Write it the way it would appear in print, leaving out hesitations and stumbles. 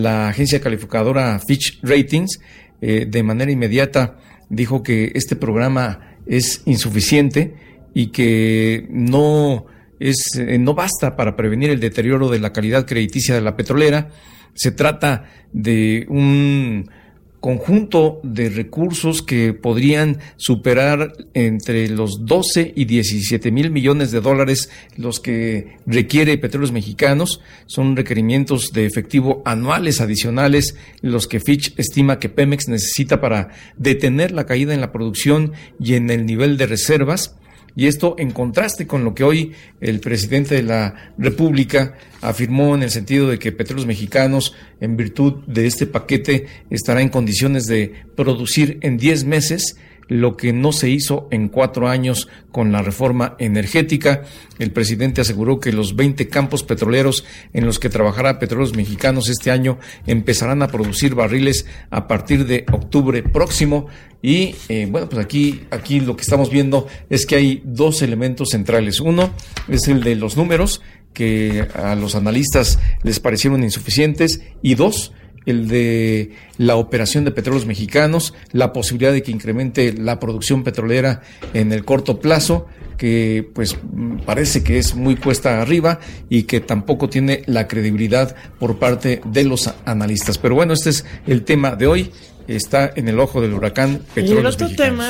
La agencia calificadora Fitch Ratings de manera inmediata dijo que este programa es insuficiente y que no basta para prevenir el deterioro de la calidad crediticia de la petrolera. Se trata de un conjunto de recursos que podrían superar entre los 12 y 17 mil millones de dólares los que requiere Petróleos Mexicanos. Son requerimientos de efectivo anuales adicionales los que Fitch estima que Pemex necesita para detener la caída en la producción y en el nivel de reservas. Y esto en contraste con lo que hoy el presidente de la República afirmó, en el sentido de que Petróleos Mexicanos, en virtud de este paquete, estará en condiciones de producir en 10 meses lo que no se hizo en 4 años con la reforma energética. El presidente aseguró que los 20 campos petroleros en los que trabajará Petróleos Mexicanos este año empezarán a producir barriles a partir de octubre próximo. Y pues aquí lo que estamos viendo es que hay 2 elementos centrales. Uno es el de los números, que a los analistas les parecieron insuficientes, y 2, el de la operación de Petróleos Mexicanos, la posibilidad de que incremente la producción petrolera en el corto plazo, que pues parece que es muy cuesta arriba y que tampoco tiene la credibilidad por parte de los analistas. Pero bueno, este es el tema de hoy. Está en el ojo del huracán Petróleos Mexicanos.